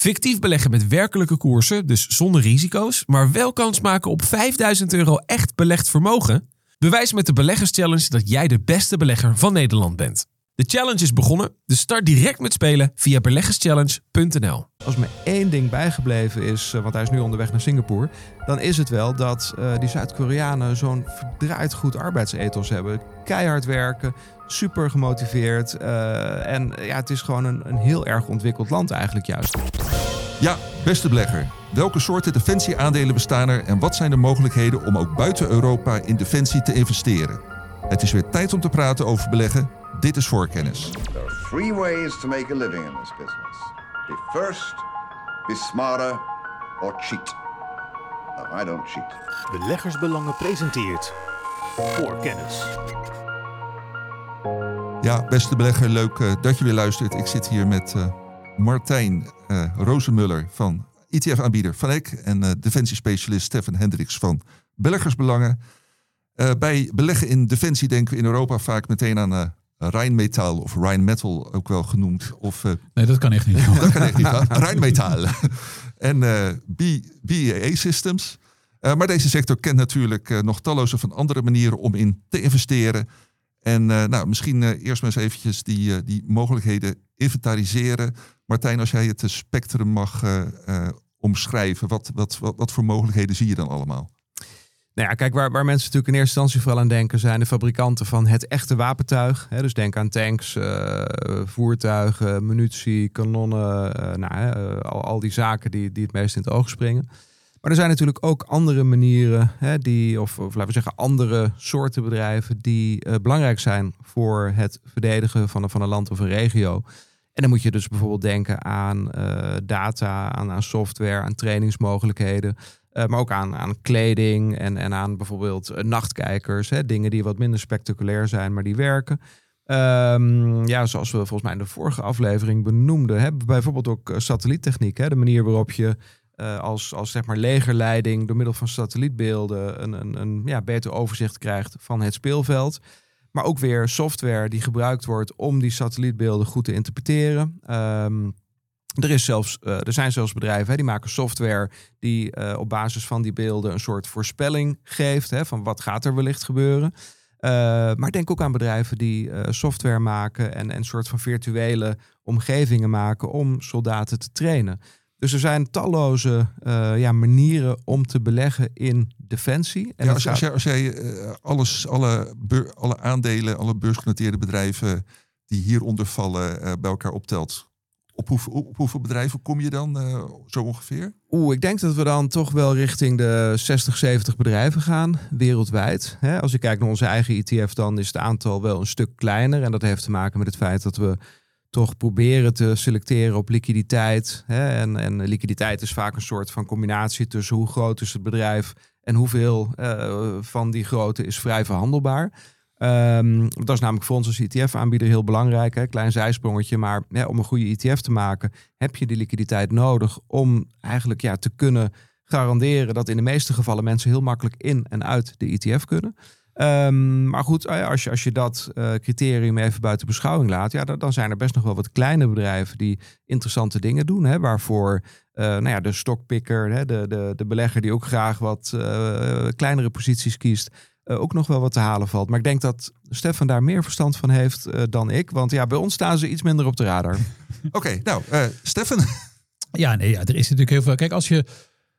Fictief beleggen met werkelijke koersen, dus zonder risico's, maar wel kans maken op €5.000 echt belegd vermogen? Bewijs met de Beleggerschallenge dat jij de beste belegger van Nederland bent. De challenge is begonnen, dus start direct met spelen via beleggerschallenge.nl. Als me één ding bijgebleven is, want hij is nu onderweg naar Singapore, dan is het wel dat die Zuid-Koreanen zo'n verdraaid goed arbeidsethos hebben. Keihard werken, super gemotiveerd en het is gewoon een heel erg ontwikkeld land eigenlijk juist. Ja, beste belegger. Welke soorten defensieaandelen bestaan er en wat zijn de mogelijkheden om ook buiten Europa in defensie te investeren? Het is weer tijd om te praten over beleggen. Dit is Voorkennis. There are 3 ways to make a living in this business. Be first, be smarter, or cheat. No, I don't cheat. Beleggersbelangen presenteert Voorkennis. Ja, beste belegger, leuk dat je weer luistert. Ik zit hier met Martijn Rozenmuller van ETF-aanbieder Van Eck en defensiespecialist Stefan Hendricks van Beleggersbelangen. Bij beleggen in defensie denken we in Europa vaak meteen aan Rheinmetall of Rheinmetall ook wel genoemd. Nee, dat kan echt niet. Dat kan echt niet. Rheinmetall. En BAE Systems. Maar deze sector kent natuurlijk nog talloze van andere manieren om in te investeren. En misschien eerst maar eens eventjes die mogelijkheden inventariseren. Martijn, als jij het spectrum mag omschrijven, wat voor mogelijkheden zie je dan allemaal? Nou ja, kijk, waar mensen natuurlijk in eerste instantie vooral aan denken zijn de fabrikanten van het echte wapentuig. Dus denk aan tanks, voertuigen, munitie, kanonnen, al die zaken die het meest in het oog springen. Maar er zijn natuurlijk ook andere manieren, of laten we zeggen andere soorten bedrijven die belangrijk zijn voor het verdedigen van een land of een regio. En dan moet je dus bijvoorbeeld denken aan data, aan software, aan trainingsmogelijkheden. Maar ook aan kleding en aan bijvoorbeeld nachtkijkers. Dingen die wat minder spectaculair zijn, maar die werken. Zoals we volgens mij in de vorige aflevering benoemden. Hebben we bijvoorbeeld ook satelliettechniek. De manier waarop je als zeg maar legerleiding door middel van satellietbeelden een beter overzicht krijgt van het speelveld. Maar ook weer software die gebruikt wordt om die satellietbeelden goed te interpreteren. Er zijn zelfs bedrijven die maken software die op basis van die beelden een soort voorspelling geeft. Van wat gaat er wellicht gebeuren. Maar denk ook aan bedrijven die software maken en een soort van virtuele omgevingen maken om soldaten te trainen. Dus er zijn talloze manieren om te beleggen in defensie. En als jij alle aandelen, alle beursgenoteerde bedrijven die hieronder vallen bij elkaar optelt. Op hoeveel bedrijven kom je dan zo ongeveer? Ik denk dat we dan toch wel richting de 60, 70 bedrijven gaan, wereldwijd. Als je kijkt naar onze eigen ETF, dan is het aantal wel een stuk kleiner. En dat heeft te maken met het feit dat we toch proberen te selecteren op liquiditeit. En liquiditeit is vaak een soort van combinatie tussen hoe groot is het bedrijf en hoeveel van die grootte is vrij verhandelbaar. Dat is namelijk voor ons als ETF-aanbieder heel belangrijk. Klein zijsprongetje, maar om een goede ETF te maken heb je die liquiditeit nodig om eigenlijk te kunnen garanderen dat in de meeste gevallen mensen heel makkelijk in en uit de ETF kunnen. Maar goed, als je dat criterium even buiten beschouwing laat, dan zijn er best nog wel wat kleine bedrijven die interessante dingen doen. Waarvoor de stockpicker, de belegger die ook graag wat kleinere posities kiest, ook nog wel wat te halen valt. Maar ik denk dat Stefan daar meer verstand van heeft dan ik. Want bij ons staan ze iets minder op de radar. Oké, Stefan. Er is natuurlijk heel veel. Kijk, als je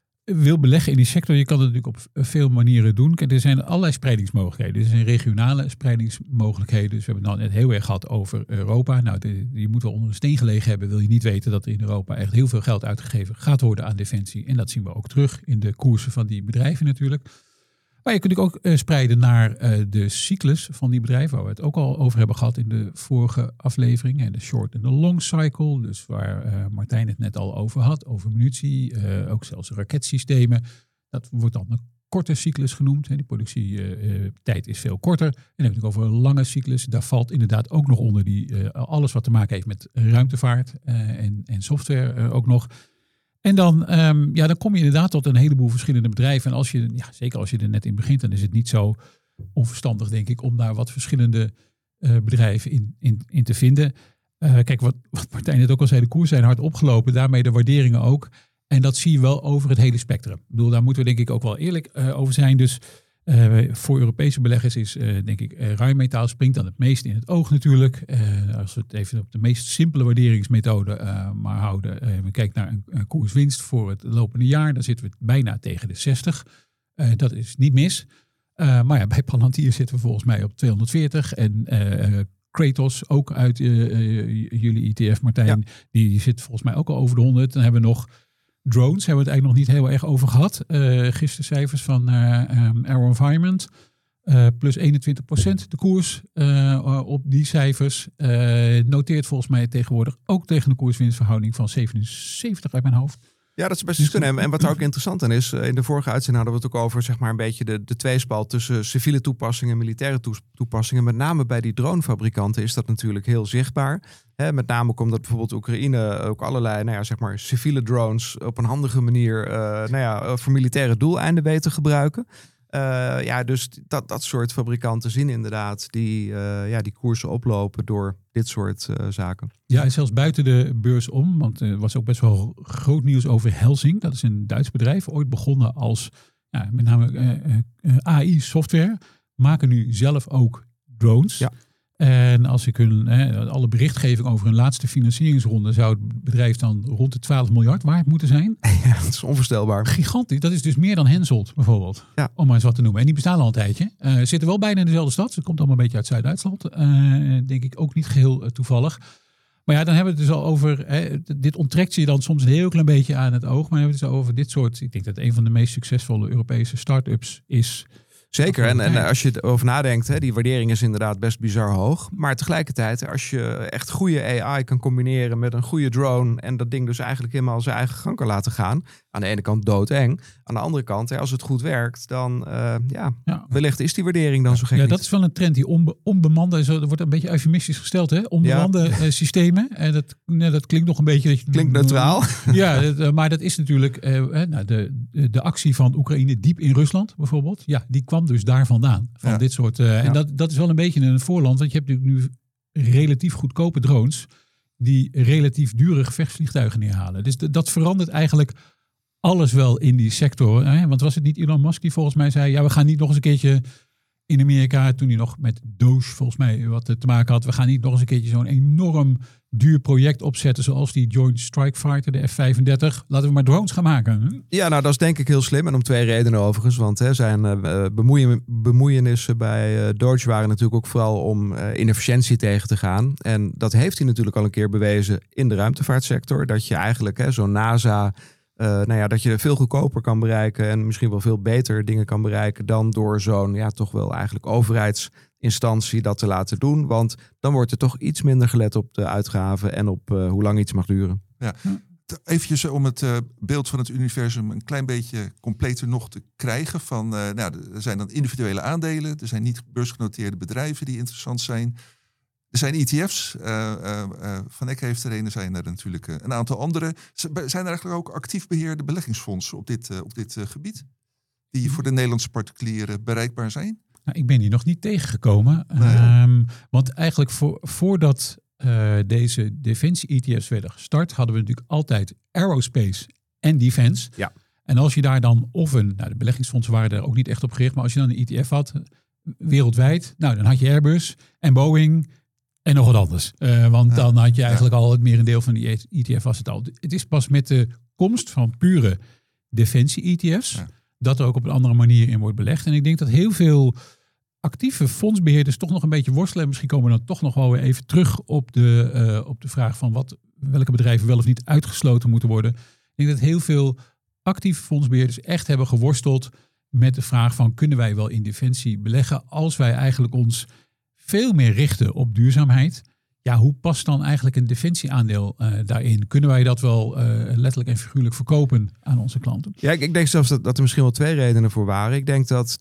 wil beleggen in die sector, je kan het natuurlijk op veel manieren doen. Kijk, er zijn allerlei spreidingsmogelijkheden. Er zijn regionale spreidingsmogelijkheden. Dus we hebben het net heel erg gehad over Europa. Je moet wel onder een steen gelegen hebben. Wil je niet weten dat er in Europa echt heel veel geld uitgegeven gaat worden aan defensie. En dat zien we ook terug in de koersen van die bedrijven natuurlijk. Maar je kunt ook spreiden naar de cyclus van die bedrijven, waar we het ook al over hebben gehad in de vorige aflevering. De short en de long cycle, dus waar Martijn het net al over had, over munitie, ook zelfs raketsystemen. Dat wordt dan een korte cyclus genoemd. Die productietijd is veel korter. En dan heb ik het over een lange cyclus. Daar valt inderdaad ook nog onder alles wat te maken heeft met ruimtevaart en software ook nog. En dan kom je inderdaad tot een heleboel verschillende bedrijven. En zeker als je er net in begint, dan is het niet zo onverstandig, denk ik, om daar wat verschillende bedrijven in te vinden. Kijk, wat Martijn net ook al zei, de koersen zijn hard opgelopen. Daarmee de waarderingen ook. En dat zie je wel over het hele spectrum. Ik bedoel, daar moeten we denk ik ook wel eerlijk over zijn. Dus voor Europese beleggers is denk ik Rheinmetall springt dan het meest in het oog natuurlijk. Als we het even op de meest simpele waarderingsmethode maar houden. We kijken naar een koerswinst voor het lopende jaar. Dan zitten we bijna tegen de 60. Dat is niet mis. Maar ja, bij Palantir zitten we volgens mij op 240. En Kratos, ook uit jullie ETF, Martijn, die zit volgens mij ook al over de 100. Dan hebben we nog drones, hebben we het eigenlijk nog niet heel erg over gehad. Gisteren cijfers van AeroVironment. Plus 21% de koers op die cijfers. Noteert volgens mij tegenwoordig ook tegen de koerswinstverhouding van 77 uit mijn hoofd. Ja, dat is best kunnen. En wat er ook interessant aan is, in de vorige uitzending hadden we het ook over zeg maar een beetje de tweespalt tussen civiele toepassingen en militaire toepassingen. Met name bij die dronefabrikanten is dat natuurlijk heel zichtbaar. Met name omdat bijvoorbeeld Oekraïne ook allerlei zeg maar civiele drones op een handige manier voor militaire doeleinden weet te gebruiken. Dus dat soort fabrikanten zien inderdaad die koersen oplopen door dit soort zaken. Ja, en zelfs buiten de beurs om, want er was ook best wel groot nieuws over Helsing. Dat is een Duits bedrijf, ooit begonnen als met name AI-software. Maken nu zelf ook drones. Ja. En als ik alle berichtgeving over hun laatste financieringsronde, zou het bedrijf dan rond de 12 miljard waard moeten zijn. Ja, dat is onvoorstelbaar. Gigantisch. Dat is dus meer dan Hensoldt bijvoorbeeld. Ja. Om maar eens wat te noemen. En die bestaan al een tijdje. Zitten wel bijna in dezelfde stad. Het komt allemaal een beetje uit Zuid-Duitsland. Denk ik ook niet geheel toevallig. Maar ja, dan hebben we het dus al over. Dit onttrekt je dan soms een heel klein beetje aan het oog. Maar dan hebben we het dus over dit soort. Ik denk dat een van de meest succesvolle Europese start-ups is. Zeker, en als je erover nadenkt, die waardering is inderdaad best bizar hoog. Maar tegelijkertijd, als je echt goede AI kan combineren met een goede drone en dat ding dus eigenlijk helemaal zijn eigen gang kan laten gaan. Aan de ene kant doodeng. Aan de andere kant, als het goed werkt, dan wellicht is die waardering dan zo gek niet. Dat is wel een trend, die onbemande, dat wordt een beetje eufemistisch gesteld, hè? Onbemande systemen. En dat klinkt nog een beetje... Klinkt neutraal. Ja, maar dat is natuurlijk de actie van Oekraïne diep in Rusland bijvoorbeeld. Ja, die kwam dus daar vandaan. Van dit soort... En dat is wel een beetje een voorland, want je hebt natuurlijk nu relatief goedkope drones die relatief dure gevechtsvliegtuigen neerhalen. Dus dat verandert eigenlijk alles wel in die sector. Want was het niet Elon Musk die volgens mij zei, we gaan niet nog eens een keertje in Amerika, toen hij nog met Doge volgens mij wat te maken had, we gaan niet nog eens een keertje zo'n enorm duur project opzetten zoals die Joint Strike Fighter, de F-35. Laten we maar drones gaan maken. Ja, dat is denk ik heel slim. En om 2 redenen overigens. Want zijn bemoeienissen bij Doge waren natuurlijk ook vooral om inefficiëntie tegen te gaan. En dat heeft hij natuurlijk al een keer bewezen in de ruimtevaartsector. Dat je eigenlijk zo'n NASA... dat je veel goedkoper kan bereiken en misschien wel veel beter dingen kan bereiken dan door zo'n toch wel eigenlijk overheidsinstantie dat te laten doen. Want dan wordt er toch iets minder gelet op de uitgaven en op hoe lang iets mag duren. Ja. Eventjes om het beeld van het universum een klein beetje completer nog te krijgen. Er zijn dan individuele aandelen, er zijn niet beursgenoteerde bedrijven die interessant zijn. Er zijn ETF's, Van Eck heeft er zijn er natuurlijk een aantal andere. Zijn er eigenlijk ook actief beheerde beleggingsfondsen op dit gebied? Die voor de Nederlandse particulieren bereikbaar zijn? Nou, ik ben hier nog niet tegengekomen. Nee. Want eigenlijk voordat deze defensie-ETF's werden gestart, hadden we natuurlijk altijd aerospace en defense. Ja. En als je daar dan de beleggingsfondsen waren er ook niet echt op gericht, maar als je dan een ETF had, wereldwijd, dan had je Airbus en Boeing en nog wat anders. Want dan had je eigenlijk al het merendeel van die ETF was het al. Het is pas met de komst van pure defensie-ETF's dat er ook op een andere manier in wordt belegd. En ik denk dat heel veel actieve fondsbeheerders toch nog een beetje worstelen. En misschien komen we dan toch nog wel weer even terug op de vraag van welke bedrijven wel of niet uitgesloten moeten worden. Ik denk dat heel veel actieve fondsbeheerders echt hebben geworsteld met de vraag van kunnen wij wel in defensie beleggen als wij eigenlijk ons veel meer richten op duurzaamheid. Ja, hoe past dan eigenlijk een defensieaandeel daarin? Kunnen wij dat wel letterlijk en figuurlijk verkopen aan onze klanten? Ja, ik denk zelfs dat er misschien wel 2 redenen voor waren. Ik denk dat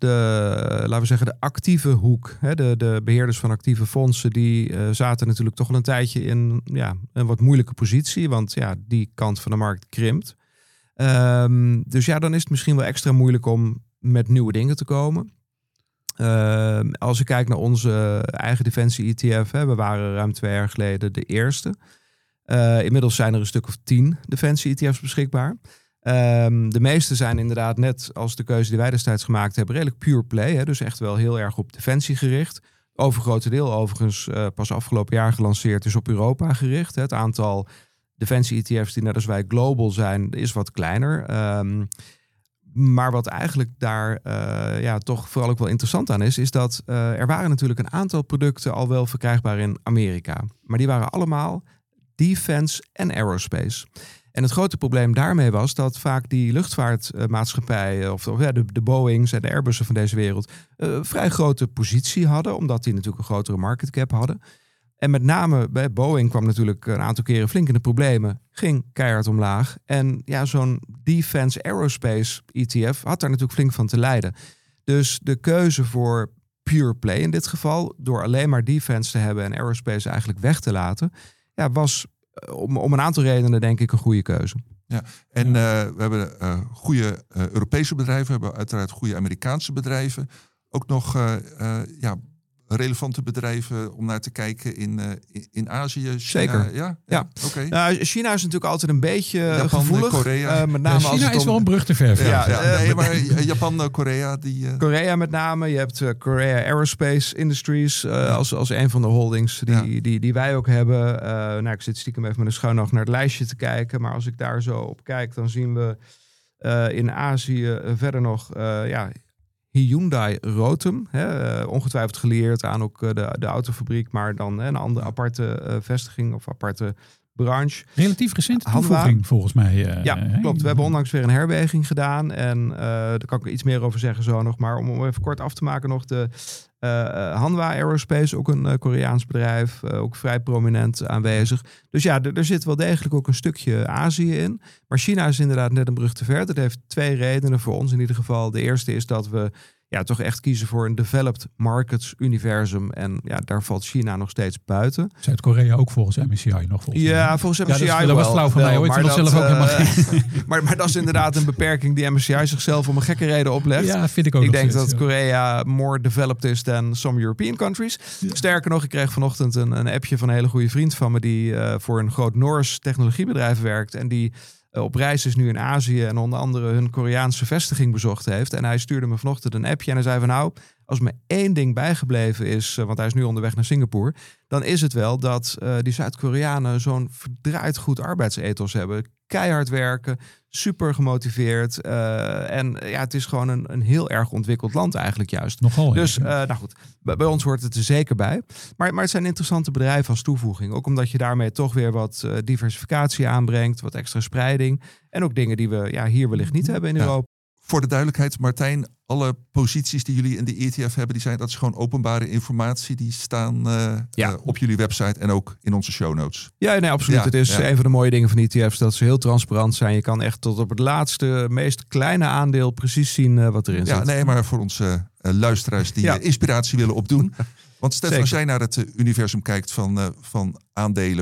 de actieve hoek, de beheerders van actieve fondsen, die zaten natuurlijk toch al een tijdje in een wat moeilijke positie. Want die kant van de markt krimpt. Dus dan is het misschien wel extra moeilijk om met nieuwe dingen te komen. Als ik kijk naar onze eigen defensie-ETF, we waren ruim 2 jaar geleden de eerste. Inmiddels zijn er een stuk of 10 defensie-ETF's beschikbaar. De meeste zijn inderdaad, net als de keuze die wij destijds gemaakt hebben, redelijk pure play. Hè? Dus echt wel heel erg op defensie gericht. Overgrote deel overigens pas afgelopen jaar gelanceerd is op Europa gericht. Hè? Het aantal defensie-ETF's die net als wij global zijn, is wat kleiner. Maar wat eigenlijk daar toch vooral ook wel interessant aan is dat er waren natuurlijk een aantal producten al wel verkrijgbaar in Amerika. Maar die waren allemaal defense en aerospace. En het grote probleem daarmee was dat vaak die luchtvaartmaatschappijen, of de Boeings en de Airbussen van deze wereld, vrij grote positie hadden, omdat die natuurlijk een grotere market cap hadden. En met name bij Boeing kwam natuurlijk een aantal keren flink in de problemen, ging keihard omlaag. En ja, zo'n defense aerospace ETF had daar natuurlijk flink van te lijden. Dus de keuze voor pure play in dit geval, door alleen maar defense te hebben en aerospace eigenlijk weg te laten, was om een aantal redenen denk ik een goede keuze. Ja, en we hebben goede Europese bedrijven, we hebben uiteraard goede Amerikaanse bedrijven. Ook nog relevante bedrijven om naar te kijken in Azië, China. Zeker. Ja. Oké. Nou, China is natuurlijk altijd een beetje Japan, gevoelig. Korea. Met name China is wel een brug te ver. Maar Japan, Korea. Korea met name. Je hebt Korea Aerospace Industries als een van de holdings die wij ook hebben. Ik zit stiekem even met een schuin oog naar het lijstje te kijken. Maar als ik daar zo op kijk, dan zien we in Azië verder nog Hyundai Rotem, ongetwijfeld gelieerd aan ook de autofabriek, maar dan een andere aparte vestiging of aparte branche. Relatief recente toevoeging volgens mij. Klopt. We hebben onlangs weer een herweging gedaan en daar kan ik er iets meer over zeggen zo nog. Maar om even kort af te maken nog, de Hanwha Aerospace, ook een Koreaans bedrijf, ook vrij prominent aanwezig. Dus ja, er zit wel degelijk ook een stukje Azië in. Maar China is inderdaad net een brug te ver. Dat heeft 2 redenen voor ons in ieder geval. De eerste is dat we toch echt kiezen voor een developed markets universum. En daar valt China nog steeds buiten. Zuid-Korea ook volgens MSCI nog volgens mij. Ja, volgens MSCI wel. Dat was flauw van mij hoor. Ik vind dat zelf ook helemaal geen... maar dat is inderdaad een beperking die MSCI zichzelf om een gekke reden oplegt. Ja, vind ik ook. Ik denk dat Korea more developed is dan some European countries. Ja. Sterker nog, ik kreeg vanochtend een appje van een hele goede vriend van me die voor een groot Noors technologiebedrijf werkt en die op reis is nu in Azië en onder andere hun Koreaanse vestiging bezocht heeft. En hij stuurde me vanochtend een appje en hij zei van als me 1 ding bijgebleven is, want hij is nu onderweg naar Singapore, dan is het wel dat die Zuid-Koreanen zo'n verdraaid goed arbeidsethos hebben. Keihard werken, super gemotiveerd. Het is gewoon een heel erg ontwikkeld land eigenlijk juist. Nogal. Dus goed, bij ons hoort het er zeker bij. Maar het zijn interessante bedrijven als toevoeging. Ook omdat je daarmee toch weer wat diversificatie aanbrengt, wat extra spreiding. En ook dingen die we hier wellicht niet hebben in Europa. Voor de duidelijkheid, Martijn, alle posities die jullie in de ETF hebben, dat is gewoon openbare informatie. Die staan op jullie website en ook in onze show notes. Ja, nee, absoluut. Het is een van de mooie dingen van ETF's, dat ze heel transparant zijn. Je kan echt tot op het laatste, meest kleine aandeel precies zien wat erin zit. Ja, nee, maar voor onze luisteraars die inspiratie willen opdoen. Want Stef, als jij naar het universum kijkt van aandelen,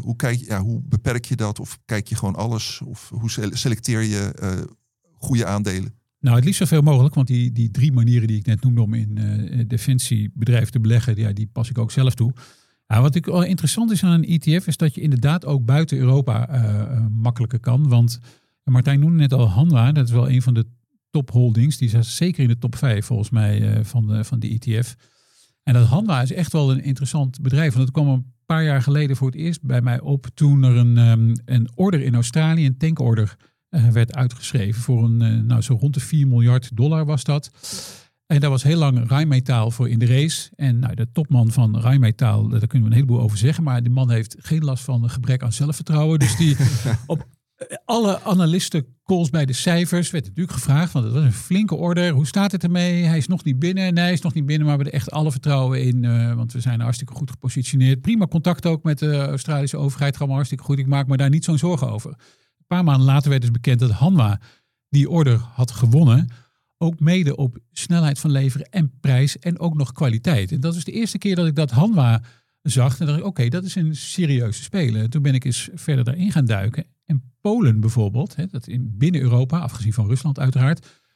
hoe beperk je dat? Of kijk je gewoon alles? Of hoe selecteer je goede aandelen? Nou, het liefst zoveel mogelijk, want die 3 manieren die ik net noemde om in defensiebedrijven te beleggen, die pas ik ook zelf toe. Wat ik wel interessant is aan een ETF, is dat je inderdaad ook buiten Europa makkelijker kan. Want Martijn noemde net al Hanwha, dat is wel een van de topholdings. Die staat zeker in de top 5 volgens mij van de ETF. En dat Hanwha is echt wel een interessant bedrijf. Want dat kwam een paar jaar geleden voor het eerst bij mij op toen er een order in Australië, een tankorder, werd uitgeschreven voor zo rond de $4 miljard was dat. En daar was heel lang Rheinmetall voor in de race. En de topman van Rheinmetall, daar kunnen we een heleboel over zeggen. Maar die man heeft geen last van een gebrek aan zelfvertrouwen. Dus die op alle analisten calls bij de cijfers werd natuurlijk gevraagd. Want het was een flinke order. Hoe staat het ermee? Hij is nog niet binnen. Nee, hij is nog niet binnen. Maar we hebben er echt alle vertrouwen in. Want we zijn hartstikke goed gepositioneerd. Prima contact ook met de Australische overheid. Gaat allemaal hartstikke goed. Ik maak me daar niet zo'n zorgen over. Een paar maanden later werd dus bekend dat Hanwha die order had gewonnen. Ook mede op snelheid van leveren en prijs en ook nog kwaliteit. En dat is de eerste keer dat ik dat Hanwha zag. En dacht ik, oké, dat is een serieuze speler. En toen ben ik eens verder daarin gaan duiken. En Polen bijvoorbeeld, dat binnen Europa, afgezien van Rusland uiteraard,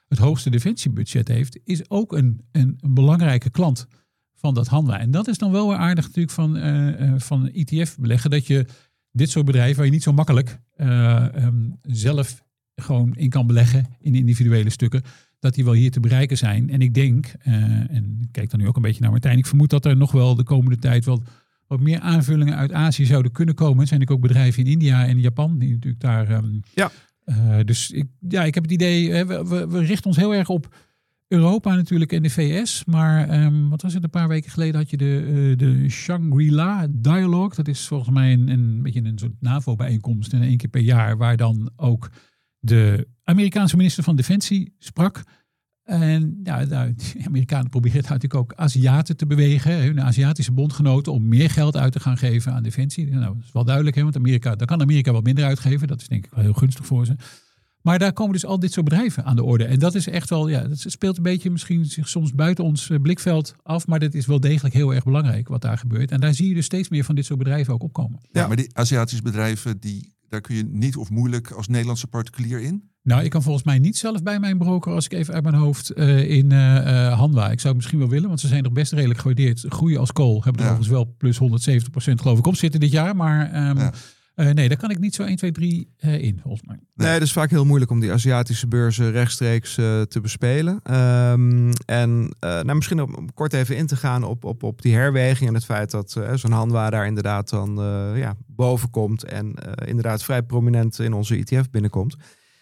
het hoogste defensiebudget heeft, is ook een belangrijke klant van dat Hanwha. En dat is dan wel weer aardig natuurlijk van ETF beleggen, dat je dit soort bedrijven waar je niet zo makkelijk zelf gewoon in kan beleggen in individuele stukken, dat die wel hier te bereiken zijn. En ik denk, en ik kijk dan nu ook een beetje naar Martijn, ik vermoed dat er nog wel de komende tijd wat meer aanvullingen uit Azië zouden kunnen komen. Er zijn natuurlijk ook bedrijven in India en Japan die natuurlijk daar... Dus ik heb het idee, we richten ons heel erg op Europa natuurlijk en de VS. Maar wat was het, een paar weken geleden had je de Shangri-La Dialogue. Dat is volgens mij een beetje een soort NAVO-bijeenkomst en 1 keer per jaar, waar dan ook de Amerikaanse minister van Defensie sprak. En de Amerikanen proberen natuurlijk ook Aziaten te bewegen, hun Aziatische bondgenoten, om meer geld uit te gaan geven aan defensie. Nou, dat is wel duidelijk, want daar kan Amerika wat minder uitgeven. Dat is denk ik wel heel gunstig voor ze. Maar daar komen dus al dit soort bedrijven aan de orde. En dat is echt wel, dat speelt een beetje misschien zich soms buiten ons blikveld af, maar dat is wel degelijk heel erg belangrijk wat daar gebeurt. En daar zie je dus steeds meer van dit soort bedrijven ook opkomen. Ja, maar die Aziatische bedrijven, daar kun je niet of moeilijk als Nederlandse particulier in? Nou, ik kan volgens mij niet zelf bij mijn broker, als ik even uit mijn hoofd, in Hanwha. Ik zou het misschien wel willen, want ze zijn nog best redelijk gewaardeerd. Groeien als kool. Hebben er overigens wel plus 170% geloof ik op zitten dit jaar. Maar nee, daar kan ik niet zo 1, 2, 3 in, volgens mij. Nee, het is vaak heel moeilijk om die Aziatische beurzen rechtstreeks te bespelen. Misschien om kort even in te gaan op die herweging en het feit dat zo'n Hanwha daar inderdaad dan boven komt en inderdaad vrij prominent in onze ETF binnenkomt.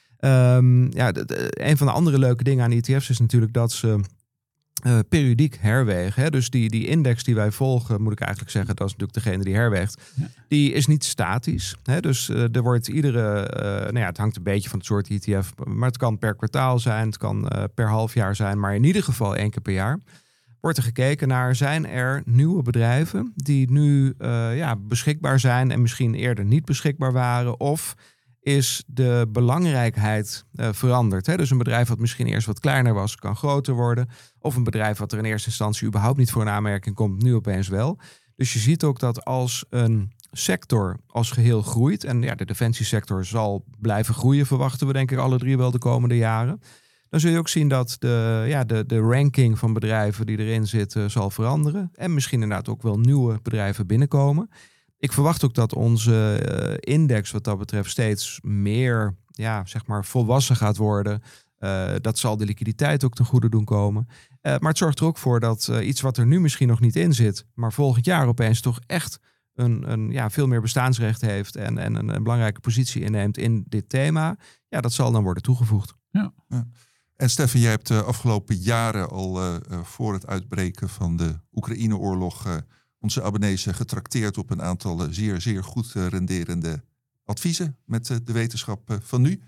Een van de andere leuke dingen aan ETF's is natuurlijk dat ze periodiek herwegen. Hè? Dus die index die wij volgen, moet ik eigenlijk zeggen, dat is natuurlijk degene die herweegt. Ja. Die is niet statisch. Hè? Dus er wordt het hangt een beetje van het soort ETF, maar het kan per kwartaal zijn, het kan per half jaar zijn, maar in ieder geval 1 keer per jaar. Wordt er gekeken naar, zijn er nieuwe bedrijven die nu beschikbaar zijn en misschien eerder niet beschikbaar waren, of is de belangrijkheid veranderd. Hè? Dus een bedrijf wat misschien eerst wat kleiner was, kan groter worden. Of een bedrijf wat er in eerste instantie überhaupt niet voor een aanmerking komt, nu opeens wel. Dus je ziet ook dat als een sector als geheel groeit, en de defensiesector zal blijven groeien, verwachten we denk ik alle 3 wel de komende jaren. Dan zul je ook zien dat de ranking van bedrijven die erin zitten zal veranderen. En misschien inderdaad ook wel nieuwe bedrijven binnenkomen. Ik verwacht ook dat onze index wat dat betreft steeds meer volwassen gaat worden. Dat zal de liquiditeit ook ten goede doen komen. Maar het zorgt er ook voor dat iets wat er nu misschien nog niet in zit, maar volgend jaar opeens toch echt een veel meer bestaansrecht heeft en een belangrijke positie inneemt in dit thema. Ja, dat zal dan worden toegevoegd. Ja. En Stefan, jij hebt de afgelopen jaren al voor het uitbreken van de Oekraïne-oorlog onze abonnees getrakteerd op een aantal zeer, zeer goed renderende adviezen met de wetenschap van nu.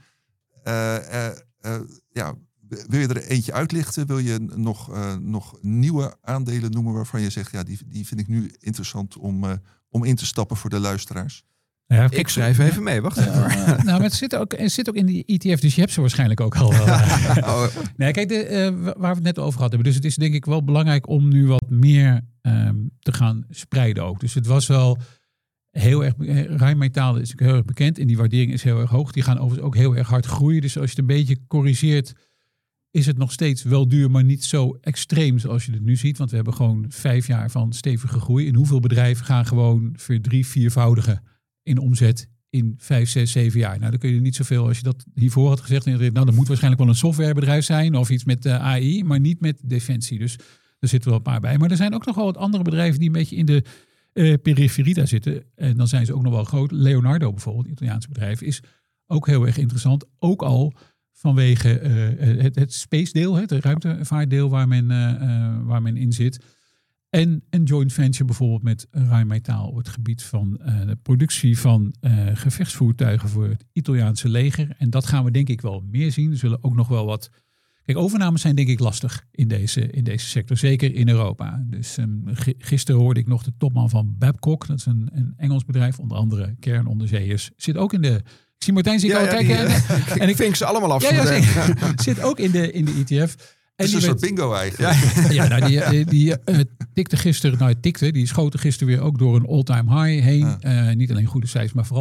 Wil je er eentje uitlichten? Wil je nog nieuwe aandelen noemen waarvan je zegt, die vind ik nu interessant om in te stappen voor de luisteraars? Ja, ik schrijf even mee, wacht even. Maar het zit ook in die ETF, dus je hebt ze waarschijnlijk ook al. Nee, kijk, waar we het net over hadden. Dus het is denk ik wel belangrijk om nu wat meer te gaan spreiden ook. Dus het was wel heel erg... Rijnmetaal is heel erg bekend en die waardering is heel erg hoog. Die gaan overigens ook heel erg hard groeien. Dus als je het een beetje corrigeert, is het nog steeds wel duur, maar niet zo extreem zoals je het nu ziet. Want we hebben gewoon 5 jaar van stevige groei. En hoeveel bedrijven gaan gewoon 3-4voudigen in omzet in 5, 6, 7 jaar. Nou, dan kun je niet zoveel, als je dat hiervoor had gezegd, nou, dat moet waarschijnlijk wel een softwarebedrijf zijn of iets met AI, maar niet met defensie. Dus er zitten wel een paar bij. Maar er zijn ook nog wel wat andere bedrijven die een beetje in de periferie daar zitten. En dan zijn ze ook nog wel groot. Leonardo bijvoorbeeld, het Italiaanse bedrijf, is ook heel erg interessant. Ook al vanwege het space deel, het ruimtevaartdeel waar men in zit. En een joint venture bijvoorbeeld met Rijnmetaal op het gebied van de productie van gevechtsvoertuigen voor het Italiaanse leger. En dat gaan we denk ik wel meer zien. Er zullen ook nog wel wat... Kijk, overnames zijn denk ik lastig in deze sector, zeker in Europa. Dus gisteren hoorde ik nog de topman van Babcock, dat is een Engels bedrijf, onder andere kernonderzeeërs. Zit ook in de... Ik zie Martijn al kijken. En ik vink ze allemaal af. Zit ook in de ETF. Het is een soort bingo eigenlijk. Die tikte gisteren, die schoten gisteren weer ook door een all-time high heen. Niet alleen goede cijfers, maar vooral de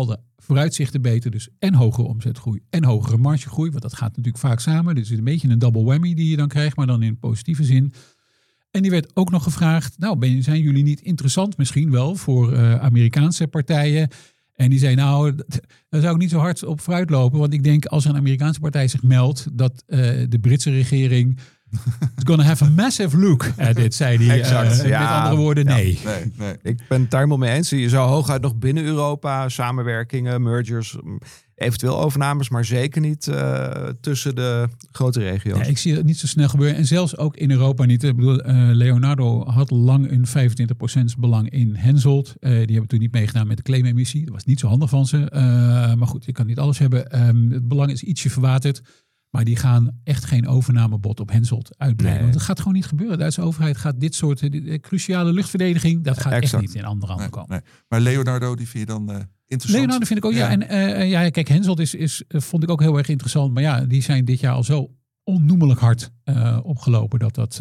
vooruitzichten beter. Dus en hogere omzetgroei en hogere margegroei. Want dat gaat natuurlijk vaak samen. Dus het is een beetje een double whammy die je dan krijgt, maar dan in positieve zin. En die werd ook nog gevraagd, nou, zijn jullie niet interessant misschien wel voor Amerikaanse partijen? En die zei, nou, daar zou ik niet zo hard op vooruit lopen. Want ik denk, als een Amerikaanse partij zich meldt dat de Britse regering is gonna have a massive look at it, zei hij. Exact, Met andere woorden, nee. Nee. Ik ben het daar helemaal mee eens. Je zou hooguit nog binnen Europa samenwerkingen, mergers, eventueel overnames, maar zeker niet tussen de grote regio's. Ja, ik zie het niet zo snel gebeuren. En zelfs ook in Europa niet. Ik bedoel, Leonardo had lang een 25% belang in Hensoldt. Die hebben toen niet meegedaan met de claimemissie. Dat was niet zo handig van ze. Maar goed, je kan niet alles hebben. Het belang is ietsje verwaterd. Maar die gaan echt geen overnamebod op Hensoldt uitbrengen. Nee. Want dat gaat gewoon niet gebeuren. De Duitse overheid gaat dit soort cruciale luchtverdediging, dat gaat echt niet in andere handen komen. Nee. Maar Leonardo, die vind je dan interessant? Leonardo vind ik ook, ja. En kijk, Hensoldt vond ik ook heel erg interessant. Maar ja, die zijn dit jaar al zo onnoemelijk hard opgelopen.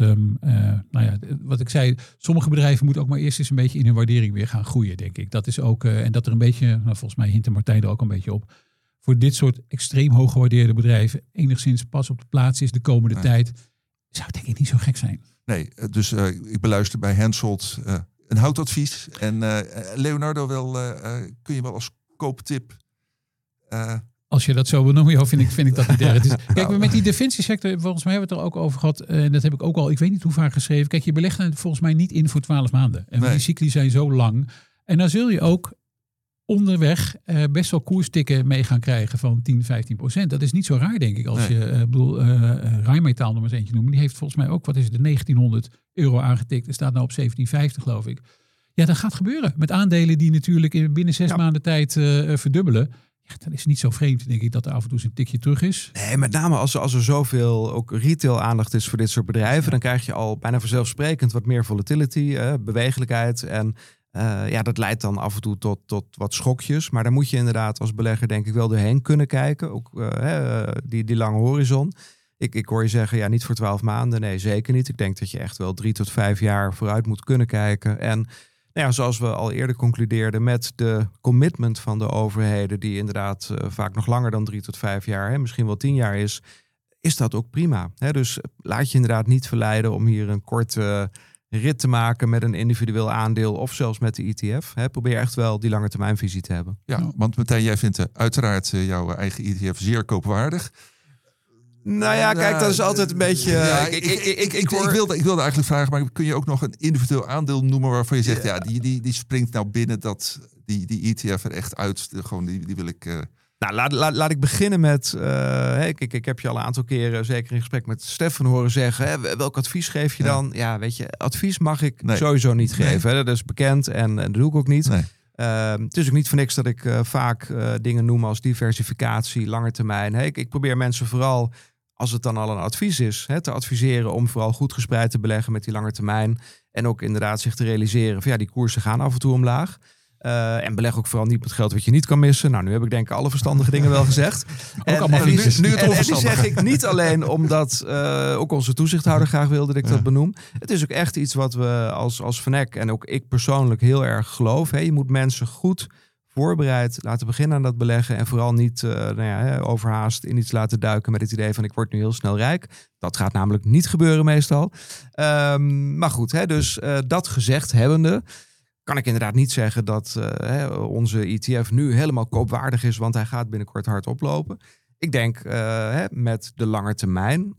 Wat ik zei, sommige bedrijven moeten ook maar eerst eens een beetje in hun waardering weer gaan groeien, denk ik. Dat is ook, en dat er een beetje, volgens mij hint Martijn er ook een beetje op, voor dit soort extreem hoog gewaardeerde bedrijven enigszins pas op de plaats is de komende tijd, zou denk ik niet zo gek zijn. Nee, dus ik beluister bij Hensoldt een houtadvies. En Leonardo kun je wel als kooptip. Als je dat zo wil noemen, vind ik dat niet erg. Kijk, met die defensiesector, volgens mij hebben we het er ook over gehad. En dat heb ik ook al, ik weet niet hoe vaak geschreven. Kijk, je belegt het volgens mij niet in voor 12 maanden. En die cycli zijn zo lang. En dan zul je ook onderweg best wel koerstikken mee gaan krijgen van 10-15%. Dat is niet zo raar, denk ik. Als je, Rijnmetaal nog eens eentje noemen. Die heeft volgens mij ook, wat is het, €1900 aangetikt. Er staat nou op 17,50 geloof ik. Ja, dat gaat gebeuren. Met aandelen die natuurlijk binnen 6 maanden tijd verdubbelen. Ja, dan is het niet zo vreemd, denk ik, dat er af en toe een tikje terug is. Nee, met name als er zoveel ook retail aandacht is voor dit soort bedrijven, dan krijg je al bijna vanzelfsprekend wat meer volatility, bewegelijkheid. En dat leidt dan af en toe tot wat schokjes. Maar daar moet je inderdaad als belegger denk ik wel doorheen kunnen kijken. Ook die lange horizon. Ik hoor je zeggen, niet voor 12 maanden. Nee, zeker niet. Ik denk dat je echt wel 3 tot 5 jaar vooruit moet kunnen kijken. En zoals we al eerder concludeerden met de commitment van de overheden, die inderdaad vaak nog langer dan 3 tot 5 jaar, misschien wel 10 jaar is dat ook prima. Dus laat je inderdaad niet verleiden om hier een korte rit te maken met een individueel aandeel of zelfs met de ETF. Probeer echt wel die lange termijnvisie te hebben. Ja, want Martijn, jij vindt uiteraard jouw eigen ETF zeer koopwaardig. Nou ja, kijk, dat is altijd een beetje. Ik wilde eigenlijk vragen, maar kun je ook nog een individueel aandeel noemen waarvan je zegt, die springt nou binnen die ETF er echt uit. Die wil ik. Nou, laat ik beginnen met. Ik heb je al een aantal keren, zeker in gesprek met Stefan, horen zeggen. Welk advies geef je dan? Ja, weet je, advies mag ik sowieso niet geven. Dat is bekend en dat doe ik ook niet. Nee. Het is ook niet voor niks dat ik vaak dingen noem als diversificatie, lange termijn. Ik probeer mensen vooral, als het dan al een advies is, te adviseren om vooral goed gespreid te beleggen met die lange termijn. En ook inderdaad zich te realiseren van die koersen gaan af en toe omlaag. En beleg ook vooral niet met geld wat je niet kan missen. Nou, nu heb ik denk ik alle verstandige dingen wel gezegd. En die zeg ik niet alleen omdat ook onze toezichthouder graag wilde dat ik dat benoem. Het is ook echt iets wat we als VanEck en ook ik persoonlijk heel erg geloof. Je moet mensen goed voorbereid laten beginnen aan dat beleggen. En vooral niet overhaast in iets laten duiken met het idee van ik word nu heel snel rijk. Dat gaat namelijk niet gebeuren meestal. Maar goed, dus dat gezegd hebbende, kan ik inderdaad niet zeggen dat onze ETF nu helemaal koopwaardig is, want hij gaat binnenkort hard oplopen. Ik denk met de lange termijn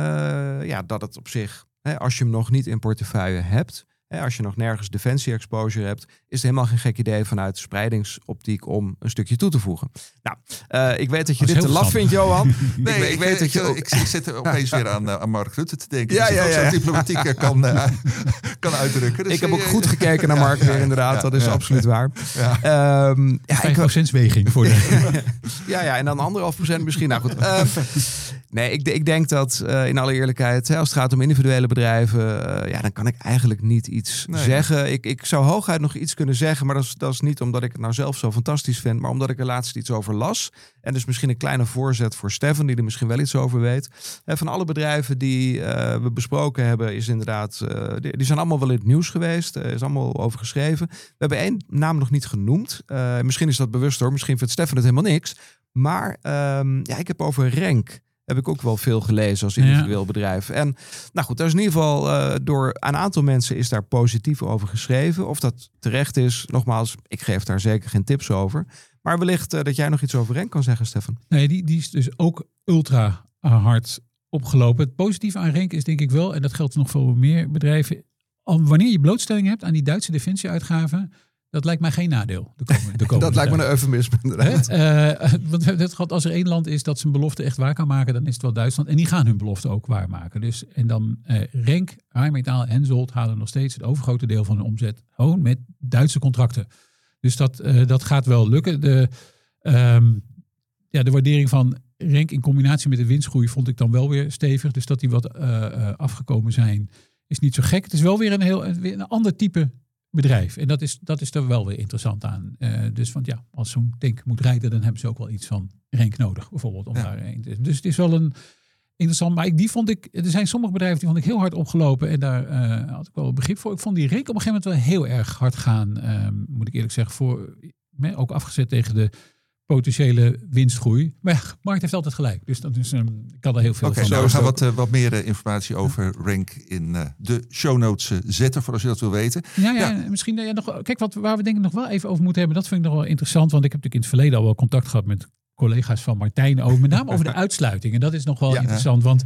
dat het op zich, als je hem nog niet in portefeuille hebt, als je nog nergens defensie-exposure hebt, is het helemaal geen gek idee vanuit spreidingsoptiek om een stukje toe te voegen. Nou, ik weet dat je dit te laf vindt, Johan. Nee, ik zit opeens weer aan Mark Rutte te denken. Die zo diplomatiek kan uitdrukken. Dus ik heb ook goed gekeken naar Mark weer, inderdaad. Dat is absoluut waar. 5% weging voor de. En dan 1,5% misschien. Nou goed. Nee, ik denk dat in alle eerlijkheid, als het gaat om individuele bedrijven, dan kan ik eigenlijk niet iets zeggen. Ik zou hooguit nog iets kunnen zeggen, maar dat is niet omdat ik het nou zelf zo fantastisch vind, maar omdat ik er laatst iets over las. En dus misschien een kleine voorzet voor Stefan, die er misschien wel iets over weet. Van alle bedrijven die we besproken hebben, is inderdaad, die zijn allemaal wel in het nieuws geweest. Er is allemaal over geschreven. We hebben 1 naam nog niet genoemd. Misschien is dat bewust hoor, misschien vindt Stefan het helemaal niks. Maar ik heb over Renk. Heb ik ook wel veel gelezen als individueel bedrijf. En nou goed, daar is in ieder geval door een aantal mensen is daar positief over geschreven. Of dat terecht is, nogmaals, ik geef daar zeker geen tips over. Maar wellicht dat jij nog iets over Renk kan zeggen, Stefan. Nee, die is dus ook ultra hard opgelopen. Het positieve aan Renk is denk ik wel, en dat geldt nog voor meer bedrijven, wanneer je blootstelling hebt aan die Duitse defensieuitgaven, dat lijkt mij geen nadeel. Dat lijkt me een eufemisme inderdaad. Want we hebben het gehad, als er 1 land is dat zijn belofte echt waar kan maken, dan is het wel Duitsland. En die gaan hun belofte ook waarmaken. Dus, en dan Renk, Rheinmetall en Hensoldt halen nog steeds het overgrote deel van hun omzet gewoon met Duitse contracten. Dus dat gaat wel lukken. De waardering van Renk in combinatie met de winstgroei vond ik dan wel weer stevig. Dus dat die wat afgekomen zijn, is niet zo gek. Het is wel weer een ander type bedrijf. En dat is er wel weer interessant aan. Want als zo'n tank moet rijden, dan hebben ze ook wel iets van Renk nodig, bijvoorbeeld. Om daarheen te. Dus het is wel een interessant. Maar er zijn sommige bedrijven die vond ik heel hard opgelopen. En daar had ik wel begrip voor. Ik vond die Renk op een gegeven moment wel heel erg hard gaan. Moet ik eerlijk zeggen. Ook afgezet tegen de potentiële winstgroei. Maar ja, Markt heeft altijd gelijk. Dus dat is, ik kan er heel veel van. Nou, we gaan wat meer informatie over Renk in de show notes zetten, voor als je dat wil weten. Ja. Misschien nog. Kijk, waar we denk ik nog wel even over moeten hebben, dat vind ik nog wel interessant. Want ik heb natuurlijk in het verleden al wel contact gehad met collega's van Martijn over, met name over de uitsluiting. En dat is nog wel interessant. Want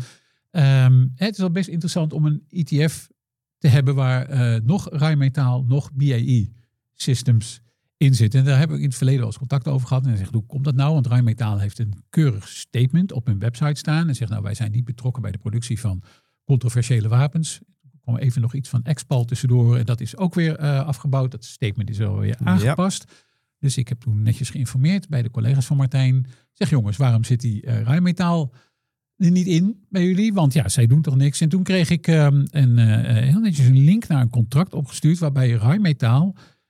het is wel best interessant om een ETF te hebben waar nog Rheinmetall, nog BAE Systems in zit. En daar heb ik in het verleden wel eens contact over gehad. En hij zegt, hoe komt dat nou? Want Rheinmetall heeft een keurig statement op hun website staan. En zegt, nou, wij zijn niet betrokken bij de productie van controversiële wapens. Er kwam even nog iets van Expal tussendoor. En dat is ook weer afgebouwd. Dat statement is wel weer aangepast. Ja. Dus ik heb toen netjes geïnformeerd bij de collega's van Martijn. Zeg, jongens, waarom zit die Rheinmetall er niet in bij jullie? Want ja, zij doen toch niks. En toen kreeg ik heel netjes een link naar een contract opgestuurd waarbij Rheinmetall,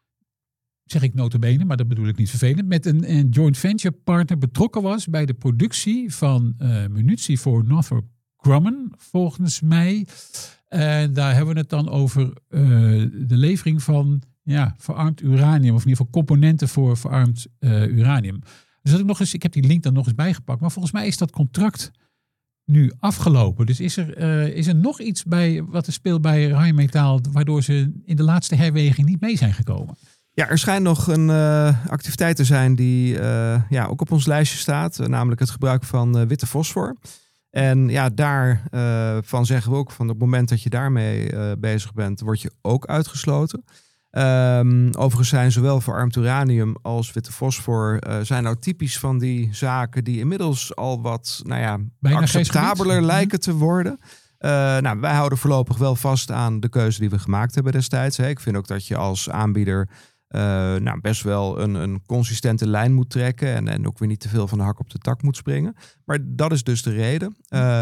zeg ik nota bene, maar dat bedoel ik niet vervelend, met een joint venture partner betrokken was bij de productie van munitie voor Northrop Grumman, volgens mij. Daar hebben we het dan over de levering van verarmd uranium, of in ieder geval componenten voor verarmd uranium. Dus ik heb die link dan nog eens bijgepakt, maar volgens mij is dat contract nu afgelopen. Dus is er nog iets bij wat er speelt bij Rheinmetall, waardoor ze in de laatste herweging niet mee zijn gekomen? Ja, er schijnt nog een activiteit te zijn die ook op ons lijstje staat. Namelijk het gebruik van witte fosfor. En ja, daarvan zeggen we ook, van het moment dat je daarmee bezig bent, word je ook uitgesloten. Overigens zijn zowel verarmd uranium als witte fosfor zijn nou typisch van die zaken die inmiddels al wat acceptabeler lijken te worden. Wij houden voorlopig wel vast aan de keuze die we gemaakt hebben destijds. Ik vind ook dat je als aanbieder best wel een consistente lijn moet trekken. En ook weer niet te veel van de hak op de tak moet springen. Maar dat is dus de reden.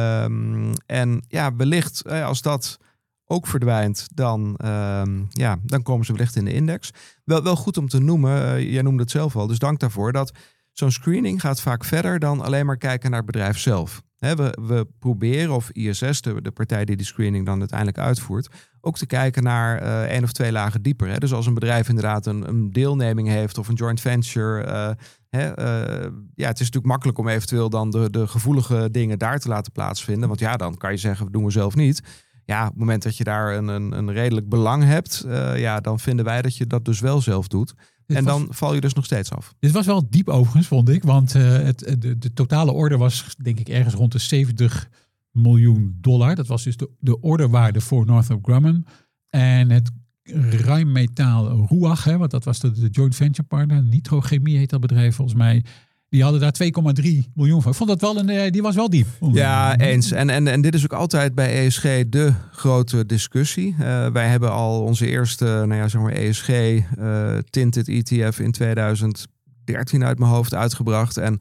Wellicht als dat ook verdwijnt, dan komen ze wellicht in de index. Wel goed om te noemen, jij noemde het zelf al, dus dank daarvoor, dat zo'n screening gaat vaak verder dan alleen maar kijken naar het bedrijf zelf. We proberen, of ISS, de partij die screening dan uiteindelijk uitvoert, ook te kijken naar 1 of 2 lagen dieper. Dus als een bedrijf inderdaad een deelneming heeft of een joint venture. Het is natuurlijk makkelijk om eventueel dan de gevoelige dingen daar te laten plaatsvinden. Want dan kan je zeggen, dat doen we zelf niet. Ja, op het moment dat je daar een redelijk belang hebt, dan vinden wij dat je dat dus wel zelf doet. En dan val je dus nog steeds af. Dit was wel diep overigens, vond ik. Want de totale order was, denk ik, ergens rond de $70 miljoen. Dat was dus de orderwaarde voor Northrop Grumman. En het Rheinmetall Ruach, want dat was de joint venture partner. Nitrochemie heet dat bedrijf volgens mij. Die hadden daar 2,3 miljoen van. Ik vond dat wel die was wel diep. Ja, eens. En dit is ook altijd bij ESG de grote discussie. Wij hebben al onze eerste ESG Tinted ETF in 2013 uit mijn hoofd uitgebracht. En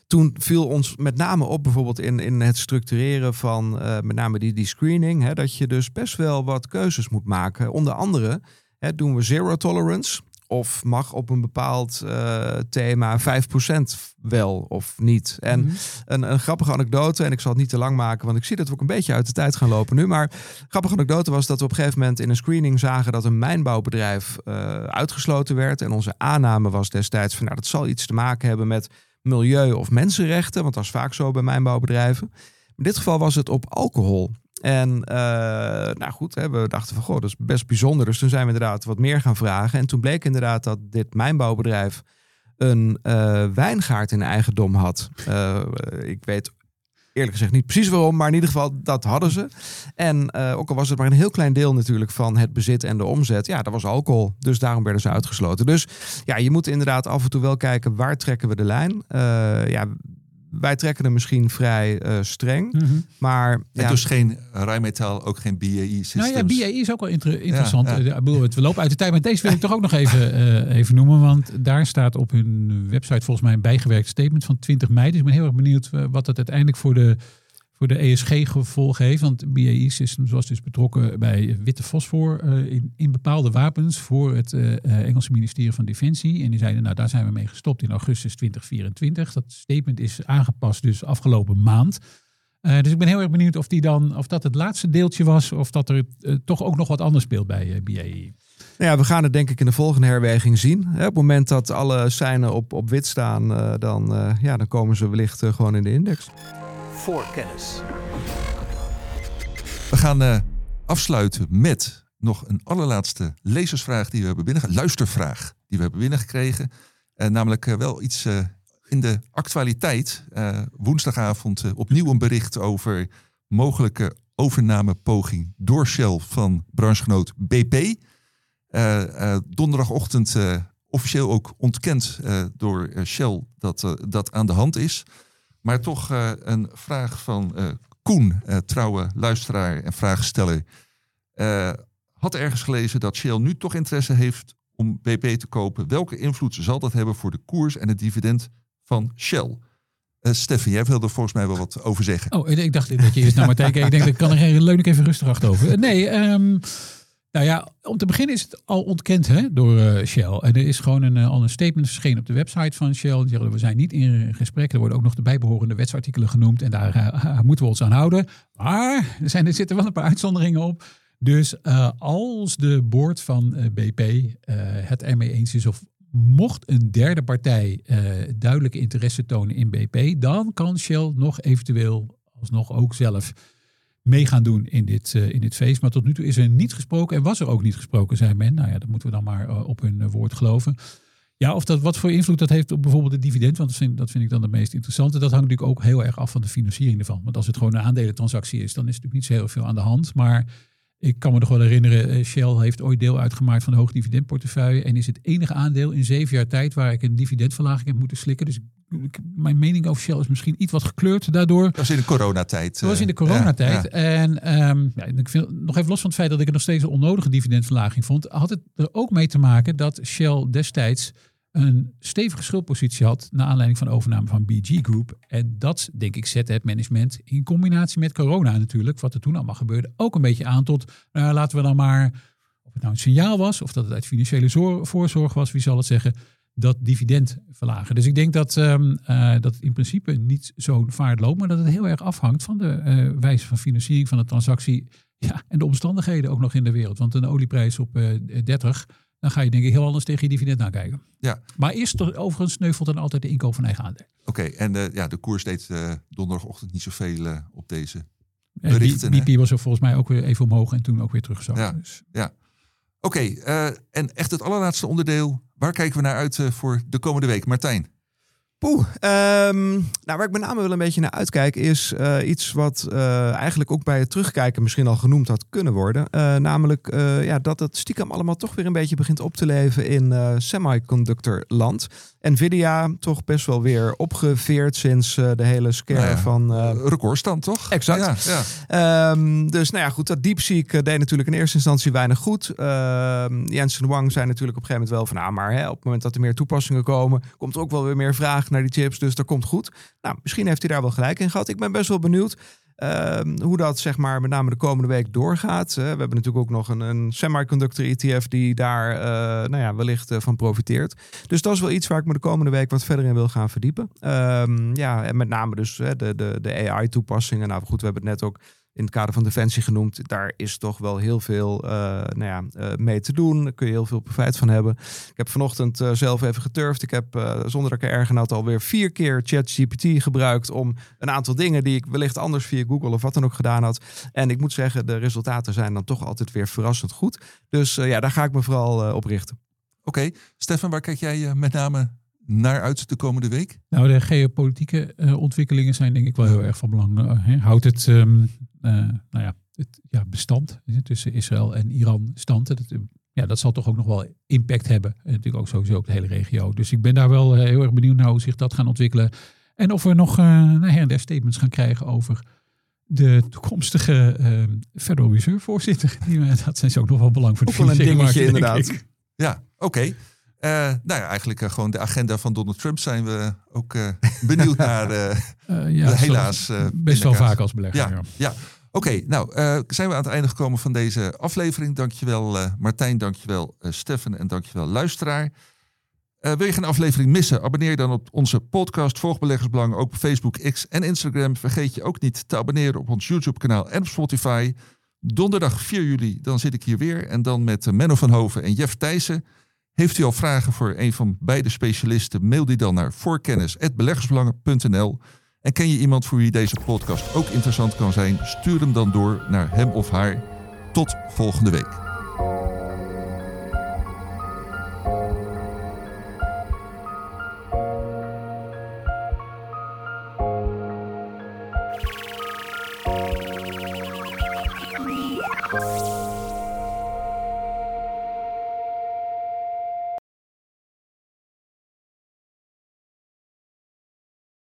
toen viel ons met name op bijvoorbeeld in het structureren van met name die screening. Hè, dat je dus best wel wat keuzes moet maken. Onder andere doen we zero tolerance. Of mag op een bepaald thema 5% wel of niet. En een grappige anekdote, en ik zal het niet te lang maken, want ik zie dat we ook een beetje uit de tijd gaan lopen nu. Maar een grappige anekdote was dat we op een gegeven moment in een screening zagen dat een mijnbouwbedrijf uitgesloten werd. En onze aanname was destijds van, dat zal iets te maken hebben met milieu of mensenrechten. Want dat is vaak zo bij mijnbouwbedrijven. In dit geval was het op alcohol. En we dachten van, dat is best bijzonder. Dus toen zijn we inderdaad wat meer gaan vragen. En toen bleek inderdaad dat dit mijnbouwbedrijf een wijngaard in eigendom had. Ik weet eerlijk gezegd niet precies waarom, maar in ieder geval dat hadden ze. En ook al was het maar een heel klein deel natuurlijk van het bezit en de omzet. Ja, dat was alcohol. Dus daarom werden ze uitgesloten. Dus ja, je moet inderdaad af en toe wel kijken, waar trekken we de lijn? Wij trekken er misschien vrij streng, maar... En dus geen Rheinmetall, ook geen BAE-systems. Nou ja, BAE is ook wel interessant. Ja. We lopen uit de tijd, maar deze wil ik toch ook nog even noemen. Want daar staat op hun website volgens mij een bijgewerkt statement van 20 mei. Dus ik ben heel erg benieuwd wat dat uiteindelijk voor de ESG-gevolgen heeft. Want BAE Systems was dus betrokken bij witte fosfor in bepaalde wapens voor het Engelse ministerie van Defensie. En die zeiden, daar zijn we mee gestopt in augustus 2024. Dat statement is aangepast dus afgelopen maand. Dus ik ben heel erg benieuwd of dat het laatste deeltje was of dat er toch ook nog wat anders speelt bij BAE. Nou ja, we gaan het denk ik in de volgende herweging zien. Op het moment dat alle seinen op wit staan, dan komen ze wellicht gewoon in de index. Voorkennis. We gaan afsluiten met nog een allerlaatste lezersvraag die we hebben luistervraag die we hebben binnengekregen. Namelijk wel iets in de actualiteit. Woensdagavond opnieuw een bericht over mogelijke overnamepoging door Shell van branchegenoot BP. Donderdagochtend officieel ook ontkend door Shell dat aan de hand is. Maar toch een vraag van Koen, trouwe luisteraar en vraagsteller. Had ergens gelezen dat Shell nu toch interesse heeft om BP te kopen. Welke invloed zal dat hebben voor de koers en het dividend van Shell? Stefan, jij wilde er volgens mij wel wat over zeggen. Oh, ik dacht dat je eerst naar me kijken. Ik denk, ik kan er leun ik even rustig achterover. Nee, nou ja, om te beginnen is het al ontkend door Shell. En er is gewoon al een statement verschenen op de website van Shell. Die zeggen, we zijn niet in gesprek. Er worden ook nog de bijbehorende wetsartikelen genoemd. En daar moeten we ons aan houden. Maar er zitten wel een paar uitzonderingen op. Dus als de board van BP het ermee eens is of mocht een derde partij duidelijke interesse tonen in BP, dan kan Shell nog eventueel alsnog ook zelf mee gaan doen in dit feest. Maar tot nu toe is er niet gesproken en was er ook niet gesproken, zei men. Nou ja, dat moeten we dan maar op hun woord geloven. Ja, of dat wat voor invloed dat heeft op bijvoorbeeld het dividend, want dat vind ik dan het meest interessante. Dat hangt natuurlijk ook heel erg af van de financiering ervan. Want als het gewoon een aandelentransactie is, dan is er natuurlijk niet zo heel veel aan de hand. Maar ik kan me nog wel herinneren, Shell heeft ooit deel uitgemaakt van de hoogdividendportefeuille en is het enige aandeel in 7 jaar tijd waar ik een dividendverlaging heb moeten slikken. Dus mijn mening over Shell is misschien iets wat gekleurd daardoor. Dat was in de coronatijd. Dat was in de coronatijd. Ja. En ik vind, nog even los van het feit dat ik het nog steeds een onnodige dividendverlaging vond, had het er ook mee te maken dat Shell destijds een stevige schuldpositie had naar aanleiding van de overname van BG Group. En dat, denk ik, zette het management in combinatie met corona natuurlijk, wat er toen allemaal gebeurde, ook een beetje aan tot, laten we dan maar, of het nou een signaal was, of dat het uit financiële voorzorg was, wie zal het zeggen, dat dividend verlagen. Dus ik denk dat het in principe niet zo'n vaart loopt, maar dat het heel erg afhangt van de wijze van financiering van de transactie, ja, en de omstandigheden ook nog in de wereld. Want een olieprijs op 30, dan ga je denk ik heel anders tegen je dividend aankijken. Ja. Maar eerst overigens sneuvelt dan altijd de inkoop van eigen aandelen. Oké, en de koers deed donderdagochtend niet zoveel op deze berichten. BP was er volgens mij ook weer even omhoog en toen ook weer teruggezakt. Ja, dus. Ja. Oké, en echt het allerlaatste onderdeel. Waar kijken we naar uit voor de komende week? Martijn? Waar ik met name wel een beetje naar uitkijk is iets wat eigenlijk ook bij het terugkijken misschien al genoemd had kunnen worden. Namelijk dat het stiekem allemaal toch weer een beetje begint op te leven in semiconductorland. Nvidia toch best wel weer opgeveerd sinds de hele scare van... recordstand toch? Exact. Ja. Dus goed, dat DeepSeek deed natuurlijk in eerste instantie weinig goed. Jensen Huang zei natuurlijk op een gegeven moment wel van... maar op het moment dat er meer toepassingen komen, komt er ook wel weer meer vraag terug naar die chips, dus dat komt goed. Nou, misschien heeft hij daar wel gelijk in gehad. Ik ben best wel benieuwd hoe dat zeg maar met name de komende week doorgaat. We hebben natuurlijk ook nog een semiconductor ETF die daar wellicht van profiteert. Dus dat is wel iets waar ik me de komende week wat verder in wil gaan verdiepen. En met name dus de AI-toepassingen. Nou goed, we hebben het net ook in het kader van Defensie genoemd. Daar is toch wel heel veel mee te doen. Daar kun je heel veel profijt van hebben. Ik heb vanochtend zelf even geturfd. Ik heb zonder dat ik er erg aan had alweer 4 keer ChatGPT gebruikt om een aantal dingen die ik wellicht anders via Google of wat dan ook gedaan had. En ik moet zeggen, de resultaten zijn dan toch altijd weer verrassend goed. Dus daar ga ik me vooral op richten. Oké, Stefan, waar kijk jij met name naar uit de komende week? Nou, de geopolitieke ontwikkelingen zijn denk ik wel heel erg van belang. Houdt het bestand tussen Israël en Iran stand. Dat zal toch ook nog wel impact hebben. En natuurlijk ook sowieso op de hele regio. Dus ik ben daar wel heel erg benieuwd naar hoe zich dat gaat ontwikkelen. En of we nog her en der statements gaan krijgen over de toekomstige Federal Reserve voorzitter. Dat zijn ook nog wel belang voor de financiële markt, inderdaad. Ja, oké. Eigenlijk gewoon de agenda van Donald Trump zijn we ook benieuwd naar. Helaas. Best wel vaak als belegger. Ja. Oké, zijn we aan het einde gekomen van deze aflevering. Dankjewel Martijn, dankjewel Stefan en dankjewel luisteraar. Wil je geen aflevering missen? Abonneer je dan op onze podcast. Volg Beleggersbelang ook op Facebook, X en Instagram. Vergeet je ook niet te abonneren op ons YouTube kanaal en op Spotify. Donderdag 4 juli, dan zit ik hier weer. En dan met Menno van Hoven en Jeff Thijssen. Heeft u al vragen voor een van beide specialisten? Mail die dan naar voorkennis@beleggersbelangen.nl. En ken je iemand voor wie deze podcast ook interessant kan zijn? Stuur hem dan door naar hem of haar. Tot volgende week.